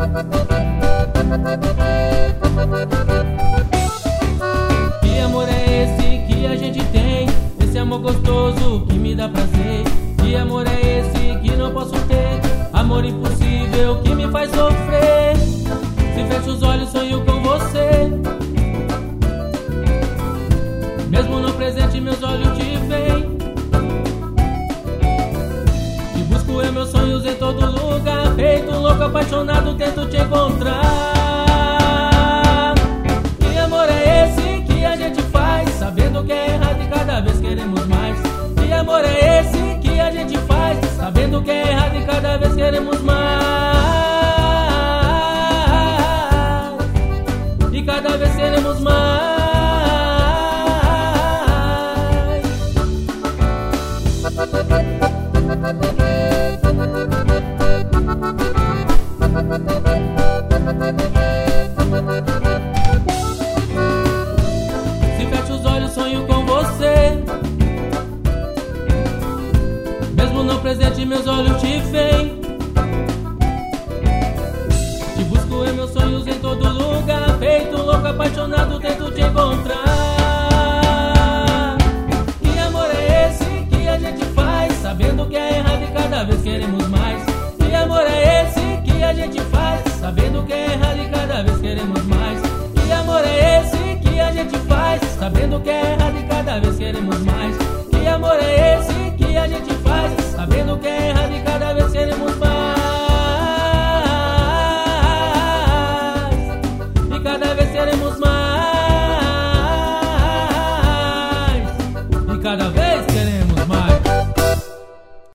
Que amor é esse que a gente tem? Esse amor gostoso que me dá prazer. Que amor é esse que não posso ter? Amor impossível que me faz sofrer. Se fecho os olhos sonho com você. Mesmo no presente meus olhos te veem. Te busco em meus sonhos em todo lugar. Feito louco apaixonado tento te encontrar. Que amor é esse que a gente faz sabendo que é errado e cada vez queremos mais? Que amor é esse que a gente faz sabendo que é errado e cada vez queremos mais? E cada vez queremos mais. Se fecho os olhos sonho com você. Mesmo no presente meus olhos te veem. Te busco em meus sonhos em todo lugar. Feito louco apaixonado tento te encontrar. Que amor é esse que a gente faz sabendo que é errado e cada vez queremos mais? Que amor é esse que a gente faz sabendo que é errado e cada vez queremos mais? Que amor é esse que a gente faz sabendo que é errado e cada vez queremos mais? Que amor é esse que a gente faz sabendo que é errado e cada vez queremos mais? E cada vez queremos mais. E cada vez queremos mais.